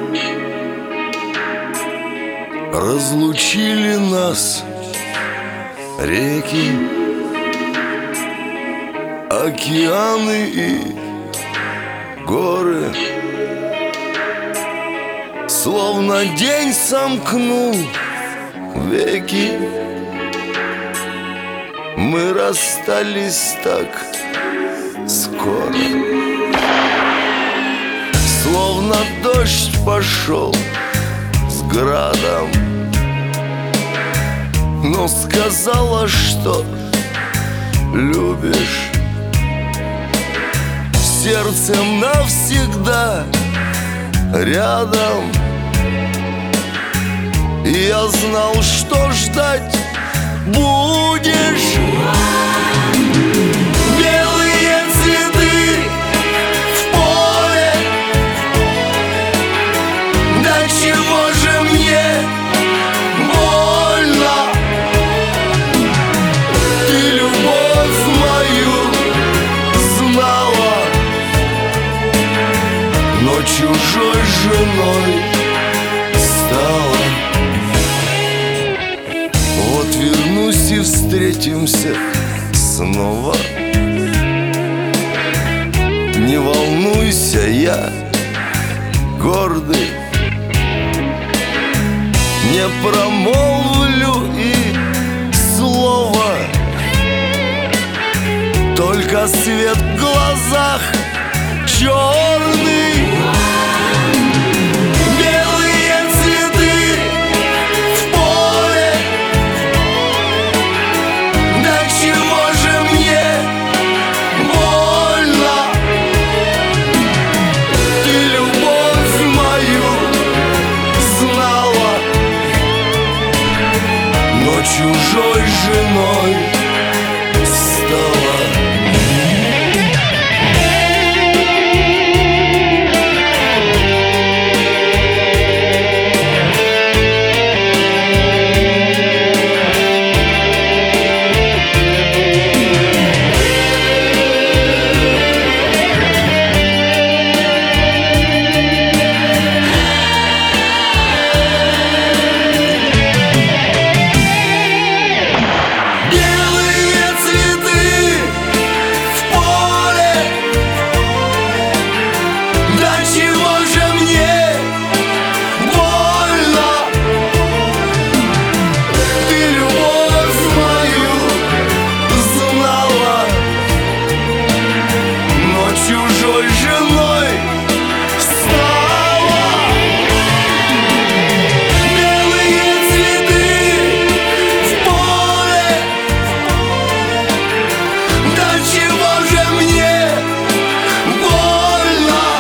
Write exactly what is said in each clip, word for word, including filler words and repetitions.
Разлучили нас реки, океаны и горы. Словно день сомкнул веки, мы расстались так скоро. Словно дождь пошел с градом, но сказала, что любишь. Сердцем навсегда рядом. И я знал, что ждать будешь. Белые цветы в поле. Да чего же мне больно? Ты любовь мою знала, но чужой женой стала. Вот вернусь и встретимся снова. Не волнуйся, я гордый, не промолвлю и слова. Только свет в глазах черный. Чужой женой стала. Чужой женой стала. Белые цветы в поле. Да чего же мне больно?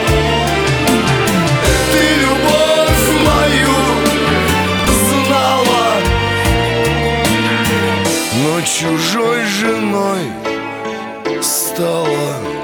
Ты любовь мою знала, но чужой женой стала.